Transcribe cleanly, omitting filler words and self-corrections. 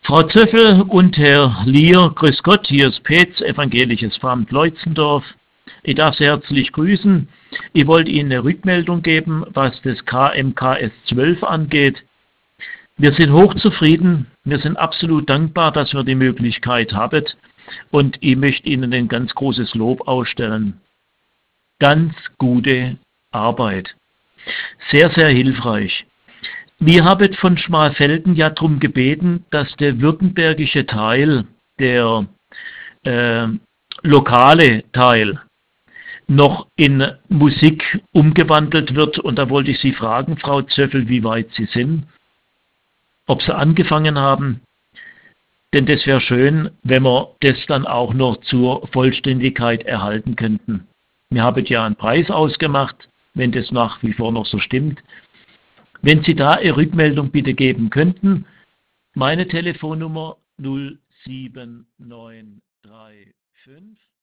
Frau Zöffel und Herr Lier, grüß Gott, hier ist Petz, Evangelisches Pfarramt Leutzendorf. Ich darf Sie herzlich grüßen. Ich wollte Ihnen eine Rückmeldung geben, was das KMKS 12 angeht. Wir sind hochzufrieden, wir sind absolut dankbar, dass wir die Möglichkeit haben und ich möchte Ihnen ein ganz großes Lob ausstellen. Ganz gute Arbeit. Sehr, sehr hilfreich. Wir haben von Schmalfelden ja darum gebeten, dass der württembergische Teil, der lokale Teil, noch in Musik umgewandelt wird. Und da wollte ich Sie fragen, Frau Zöffel, wie weit Sie sind, ob Sie angefangen haben. Denn das wäre schön, wenn wir das dann auch noch zur Vollständigkeit erhalten könnten. Wir haben ja einen Preis ausgemacht, wenn das nach wie vor noch so stimmt. Wenn Sie da Ihre Rückmeldung bitte geben könnten, meine Telefonnummer 07935